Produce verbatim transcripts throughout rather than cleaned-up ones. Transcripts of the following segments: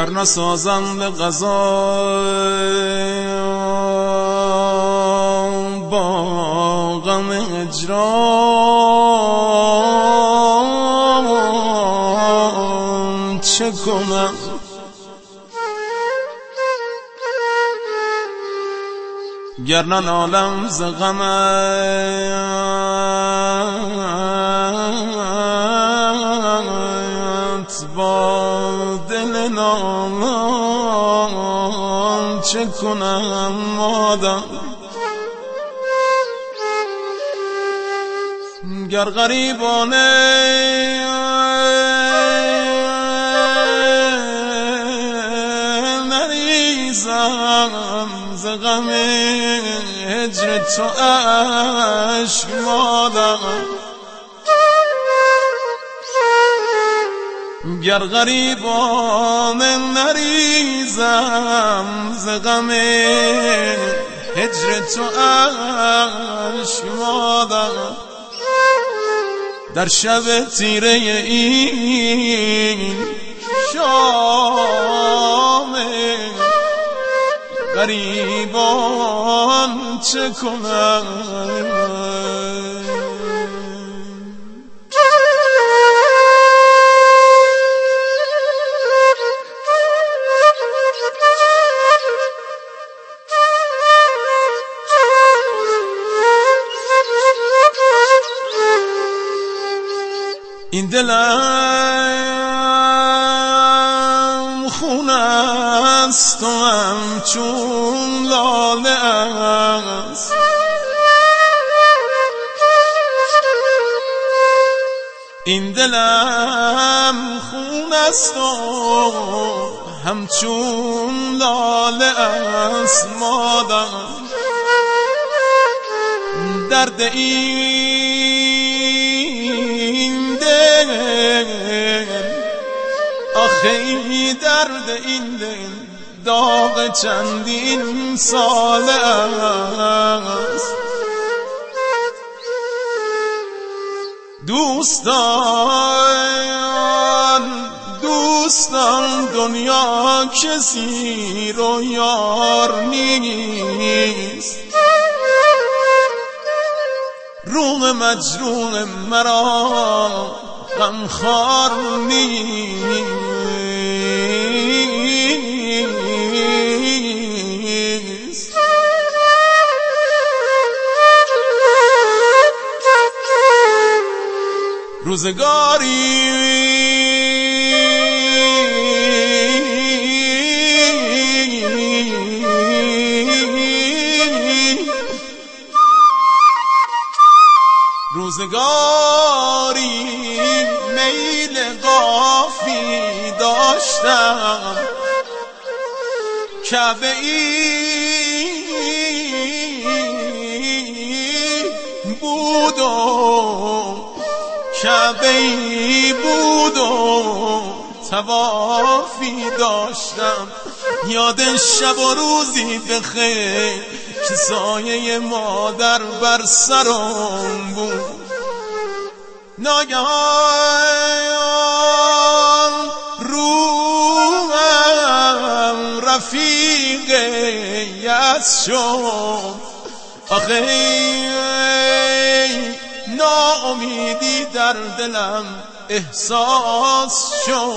گر نسازم به قضا با غم هجران چه کنم؟ گر ننالم ز غمت با دل نالان چه کنم مادر؟ گر غریبانه نریزم ز غم هجر تو اشک مادر، گر غریبانه نریزم ز غم هجر تو اشک مادر، در شب تیره این شام غریبان چه کنم؟ این دلم خون است و همچون لاله است، این دلم خون است و همچون لاله است مادر، درد این آخه ای درد این دل داغ چندین ساله است. دوستان دوستان دنیا کسی رو یار نیست، روح مجروح مرا غمخوار نیست. روزگاری روزگاری میل قافی داشتم، کعبه ای بود و کعبه ای بود و طوافی داشتم، یاد شب و روزی بخیر که سایه مادر بر سرم بود. ناگهان روحم رفیق یأس شد، آخه ناامیدی در دلم احساس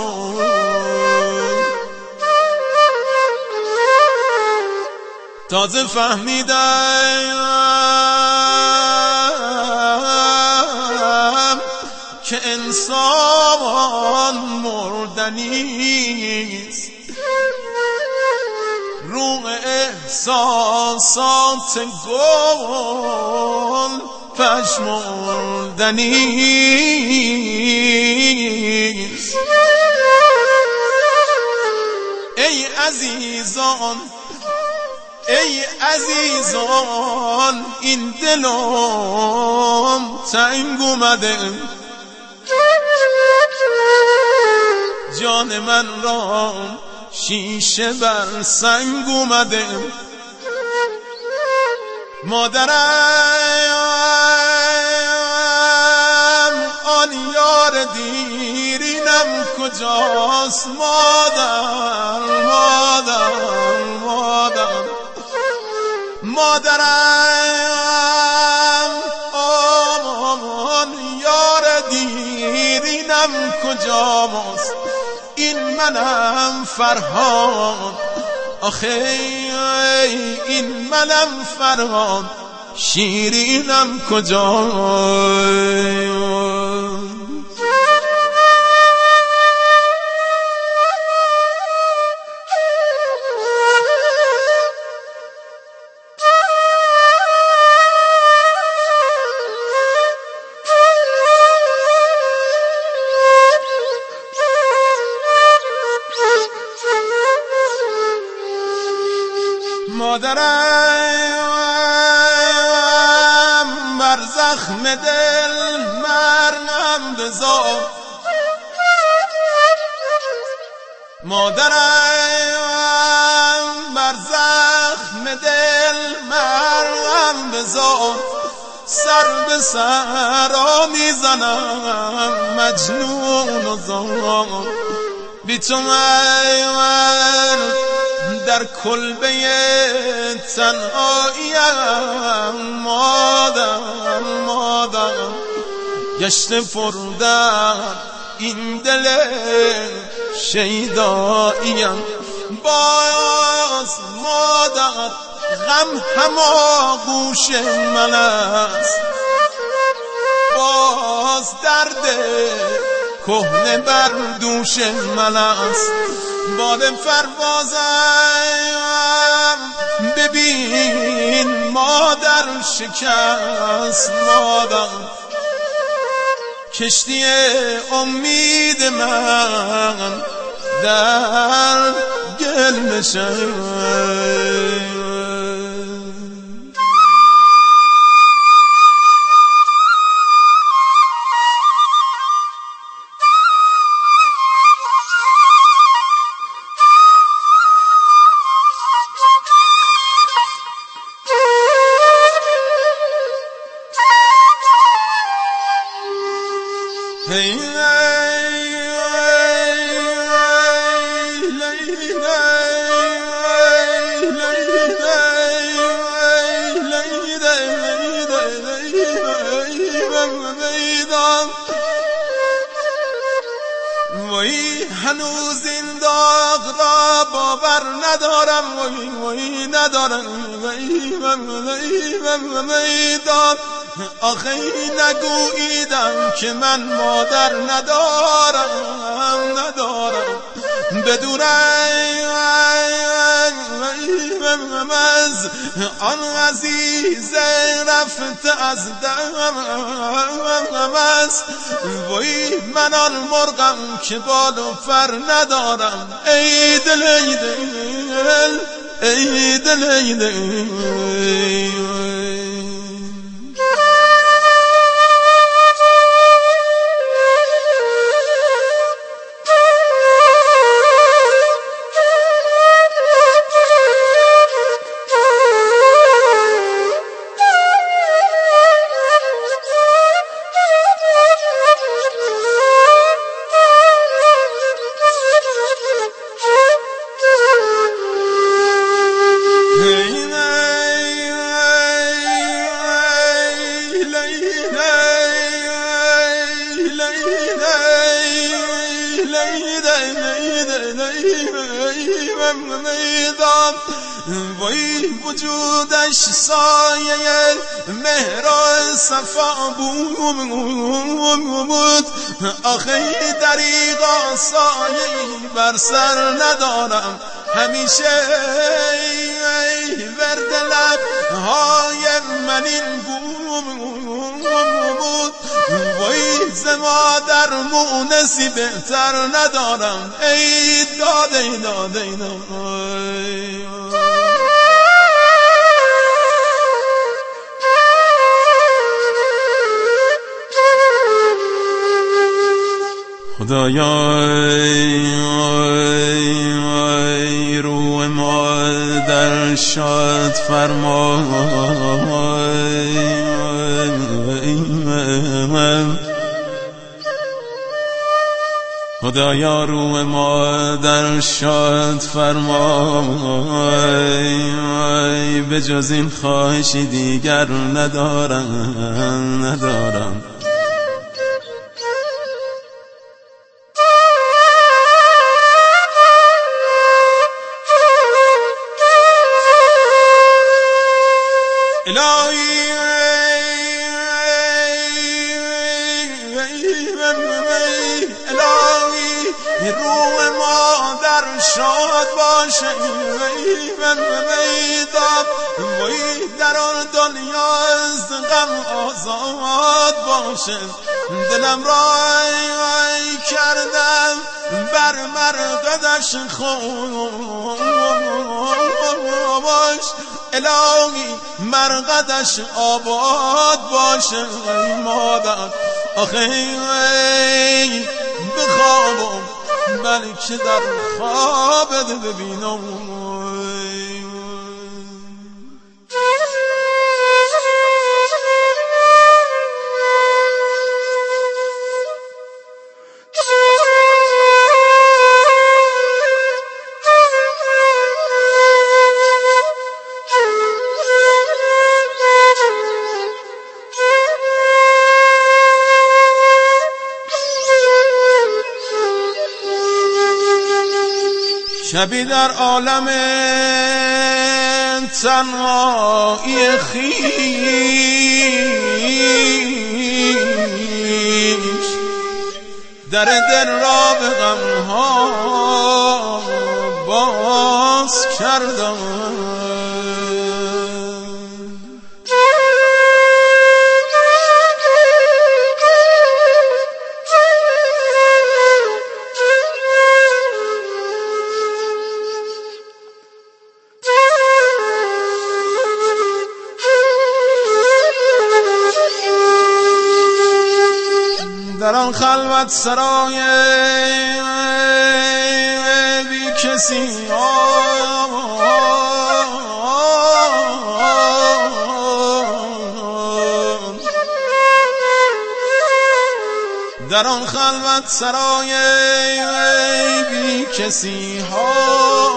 شد. تازه فهمیدم که انسان مردنیست، روح احساسات گل پشمردنیست. ای عزیزان ای عزیزان این دلم تنگ اومده، جان من را شیشه بر سنگ اومده. مادرم آن یار دیرین اینم کجاست مادر مادر مادر مادرم آمان یار دیرینم کجاست این منم فرهاد آخه این منم فرهاد شیرینم کجاست مادرم بر زخم دل مرهم بزار مادرم بر زخم دل مرهم بزار سر به سر میزنم مجنون و زار بی تو من در کلبه تنهاییم مادر مادر گشته پردر این دل شیداییم باز مادر غم هماغوش من است باز درد کهنه بر دوش من است باد پروازم ببین مادر شکست مادر کشتی امید من در گل نشست Hey, hey, وای هنوز این داغ را باور ندارم وای وای ندارم وای وای میدان آخه نگوییدم که من مادر ندارم ندارم بدونم از آن عزیز رفته از دم است وای من آن مرغم که بال و پر ندارم ای دل ای دل ای دل ای دل میدان وای وجودش سایه مهر و صفا بود آخه دریغا سایه بر سر ندارم همیشه ورد لبهای من این بود وای ز مادر مونسی بهتر ندارم ای داده داده داده خدایا روح مادر شاد فرما خدایا روح مادر شاد فرمای، به جز این خواهشی دیگر ندارم ندارم. الهی الهی روح مادر شاد باشه، داد وی در آن دنیا از غم آزاد باشه. دلم رای کردم بر مرقدش خوش، الهی مرقدش آباد باشه. مادر آخه بخوابم بلکه در خوابت ببینم. شبی در عالم تنهایی خویش، در دل را به غمها باز کردم. در آن خلوت سرای بی کسی در آن خلوت سرای بی کسی ها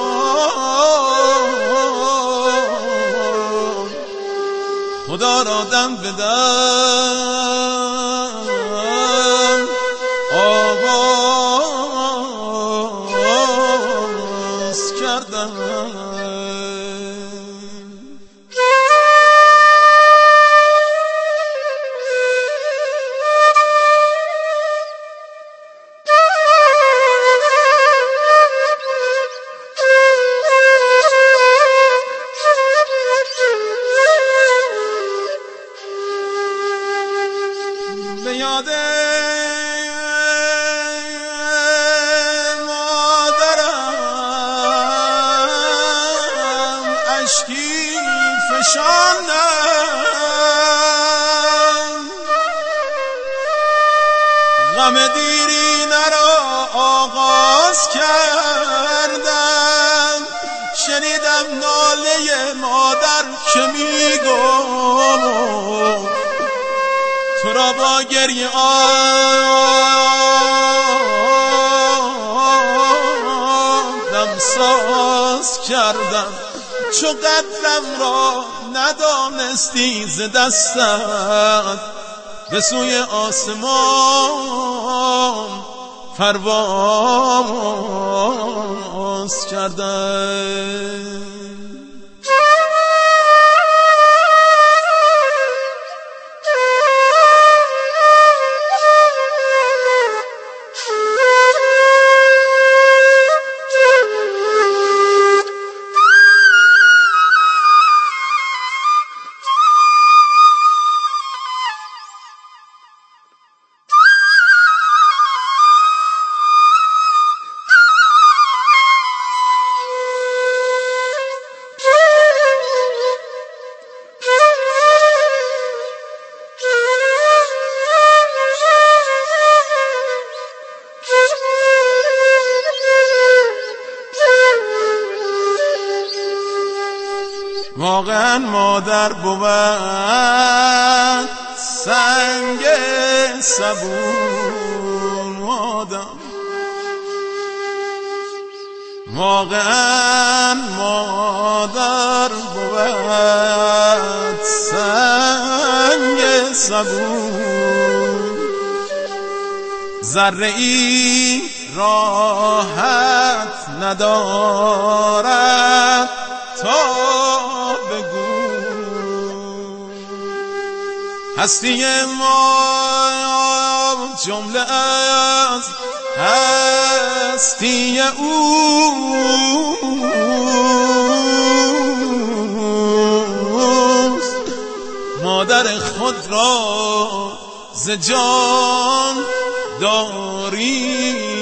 خدا را دم بدم آواز کردم. به یاد مادرم اشکی فشاندم، غم دیرینه را آغاز کردم. شنیدم ناله مادر که میگم تو را با گریه آدم ساز کردم. چو قدرم را ندانستی ز دستت به سوی آسمان پرواز کردم. واقعا مادر بود سنگ صبور آدم، واقعا مادر بود سنگ صبور، ذره ای راحت ندارد تا بگو. هستی ما جمله از هستی اوست، مادر خود را ز جان داری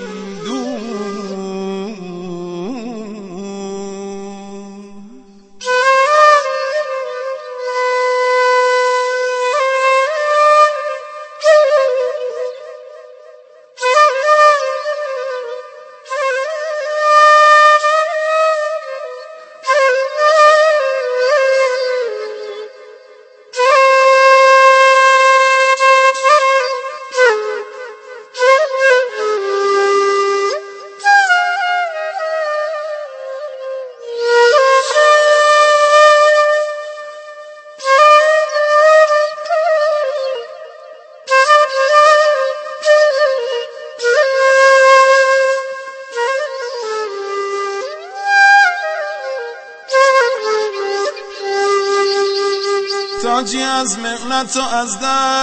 تاجی از مهنت و از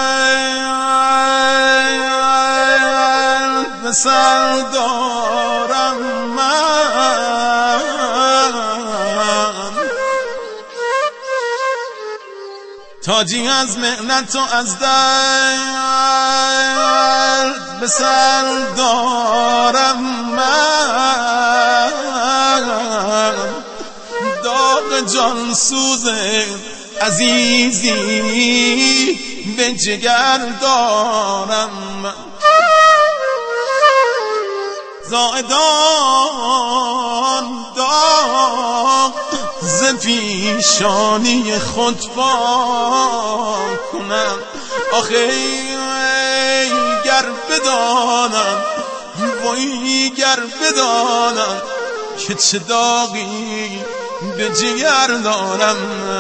درد به سر دارم من، تاجی از مهنت و از درد به سر دارم من، داغ جان سوزه عزیزی به جگر دارم، زائدان داغ ز پیشانی خود پاک کنم. آخه گر بدانم وای گر بدانم که چه داغی به جگر دارم.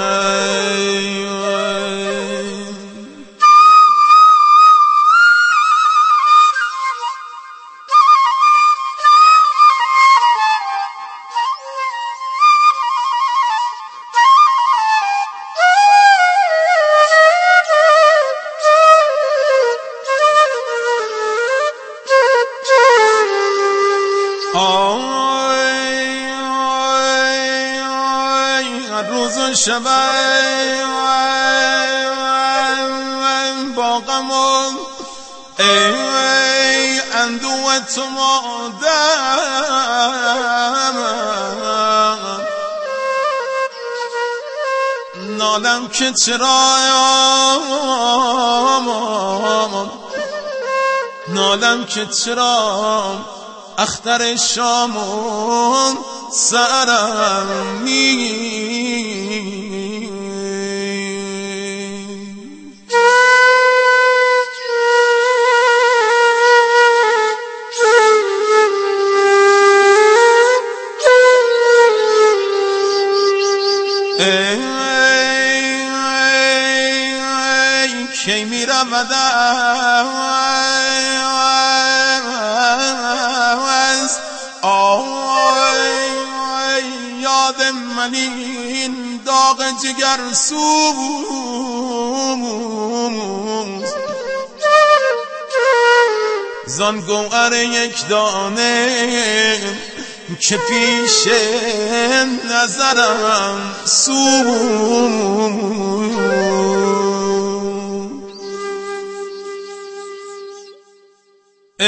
روز و شب با غم و اندوه تو مادر، نالم که چرا نالم که چرا اختر شامون سرم می کی می رود از یاد من این داغ جگر سوز، زان گوهر یک دانه که پیش نظرم سوز. ای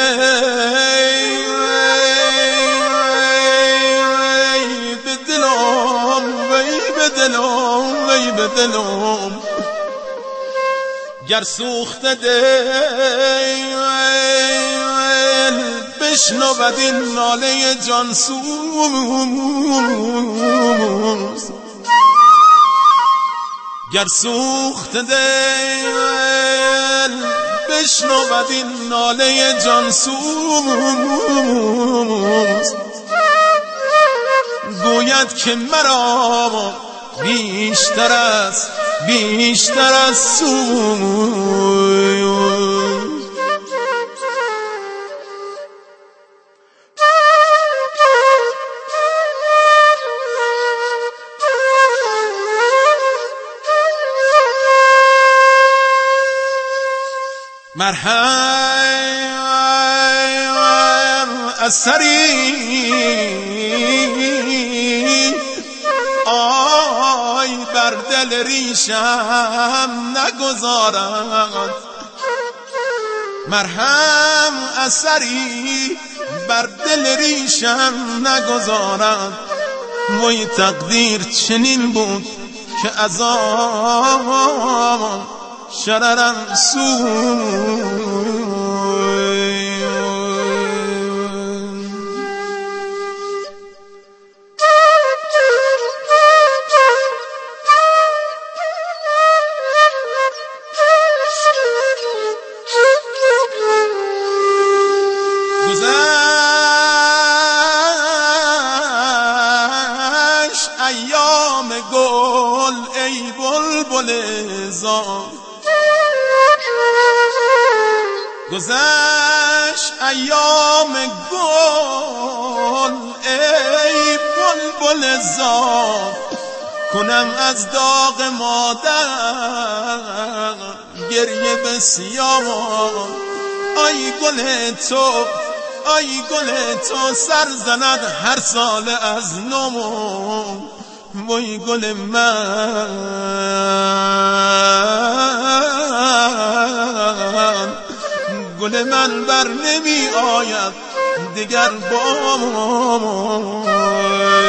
به دلم وی به دلم وی به دلم گر سوخته دل بشنود این ناله جان سوز، گر سوخته دل بشنود این ناله جان سوز، گوید که مرا بیشتر از بیشتر از سوی مرهم اثری آی بر دل ریشم نگذارد، مرهم اثری بر دل ریشم نگذارد. وای تقدیر چنین بود که عذاب شررم سوی گذشت ایام گل ای بلبل زار، گذشت ایام گل ای بلبل زار. کنم از داغ مادر گریه بسیار. آی گل تو آی گل تو سر زند هر سال از نو. وای گل من گل من بر نمی آید دیگر بام.